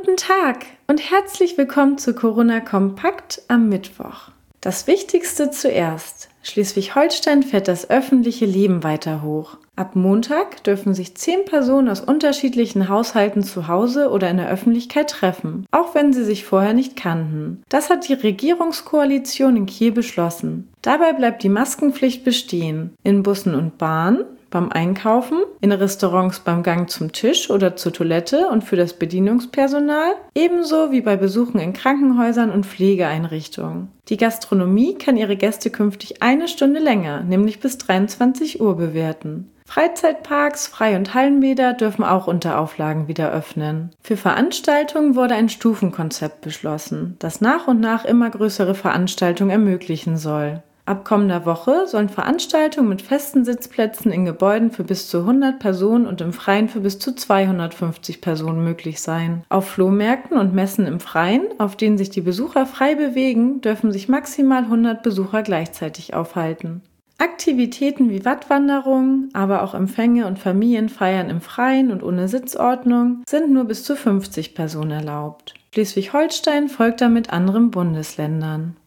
Guten Tag und herzlich willkommen zu Corona Kompakt am Mittwoch. Das Wichtigste zuerst. Schleswig-Holstein fährt das öffentliche Leben weiter hoch. Ab Montag dürfen sich 10 Personen aus unterschiedlichen Haushalten zu Hause oder in der Öffentlichkeit treffen, auch wenn sie sich vorher nicht kannten. Das hat die Regierungskoalition in Kiel beschlossen. Dabei bleibt die Maskenpflicht bestehen. In Bussen und Bahnen, beim Einkaufen, in Restaurants beim Gang zum Tisch oder zur Toilette und für das Bedienungspersonal, ebenso wie bei Besuchen in Krankenhäusern und Pflegeeinrichtungen. Die Gastronomie kann ihre Gäste künftig 1 Stunde länger, nämlich bis 23 Uhr bewirten. Freizeitparks, Frei- und Hallenbäder dürfen auch unter Auflagen wieder öffnen. Für Veranstaltungen wurde ein Stufenkonzept beschlossen, das nach und nach immer größere Veranstaltungen ermöglichen soll. Ab kommender Woche sollen Veranstaltungen mit festen Sitzplätzen in Gebäuden für bis zu 100 Personen und im Freien für bis zu 250 Personen möglich sein. Auf Flohmärkten und Messen im Freien, auf denen sich die Besucher frei bewegen, dürfen sich maximal 100 Besucher gleichzeitig aufhalten. Aktivitäten wie Wattwanderungen, aber auch Empfänge und Familienfeiern im Freien und ohne Sitzordnung sind nur bis zu 50 Personen erlaubt. Schleswig-Holstein folgt damit anderen Bundesländern.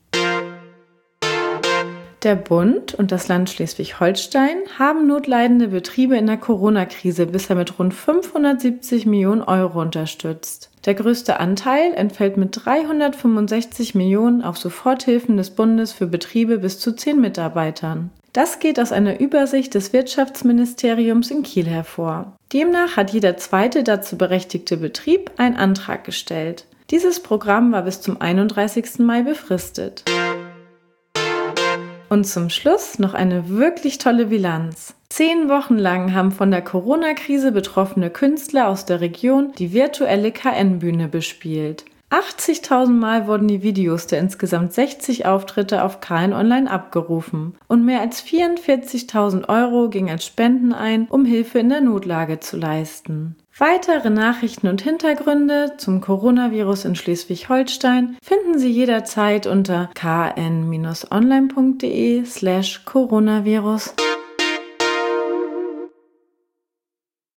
Der Bund und das Land Schleswig-Holstein haben notleidende Betriebe in der Corona-Krise bisher mit rund 570 Millionen Euro unterstützt. Der größte Anteil entfällt mit 365 Millionen auf Soforthilfen des Bundes für Betriebe bis zu 10 Mitarbeitern. Das geht aus einer Übersicht des Wirtschaftsministeriums in Kiel hervor. Demnach hat jeder zweite dazu berechtigte Betrieb einen Antrag gestellt. Dieses Programm war bis zum 31. Mai befristet. Und zum Schluss noch eine wirklich tolle Bilanz. 10 Wochen lang haben von der Corona-Krise betroffene Künstler aus der Region die virtuelle KN-Bühne bespielt. 80.000 Mal wurden die Videos der insgesamt 60 Auftritte auf KN Online abgerufen und mehr als 44.000 Euro ging als Spenden ein, um Hilfe in der Notlage zu leisten. Weitere Nachrichten und Hintergründe zum Coronavirus in Schleswig-Holstein finden Sie jederzeit unter kn-online.de/coronavirus.